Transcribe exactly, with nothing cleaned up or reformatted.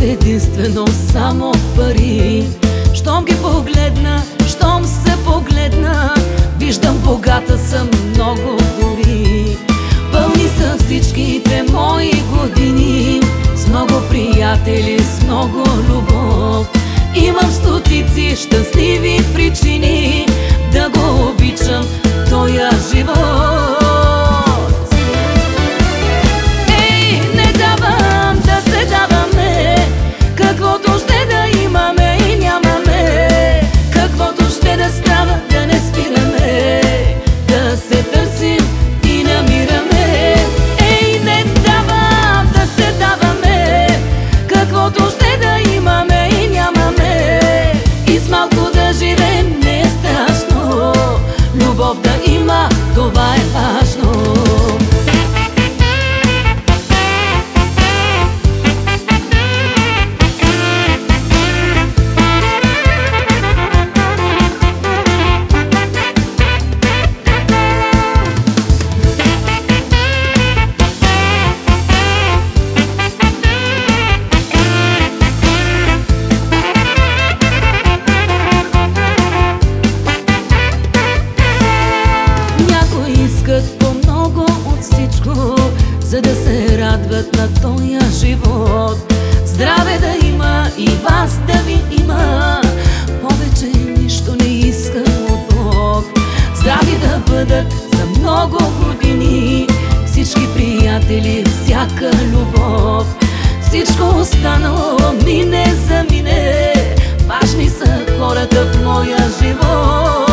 единствено само пари. Щом ги погледна, щом се погледна, виждам богата съм много дори. Пълни са всичките мои години, с много приятели, с много любов. Имам стотици щастливи причини да го обичам тоя живот. Ей, не давам да се даваме, каквото ще да имаме и нямаме, каквото ще да става да не спираме, да се търсим и намираме. Ей, не давам да се даваме, каквото ще да имаме и нямаме, и с малко да живеем не е страшно. Любов да има, това е важно. По-много от всичко, за да се радват на тоя живот. Здраве да има и вас да ви има, повече нищо не искам от Бог. Здрави да бъдат за много години всички приятели, всяка любов. Всичко останало мине за мине, важни са хората в моя живот.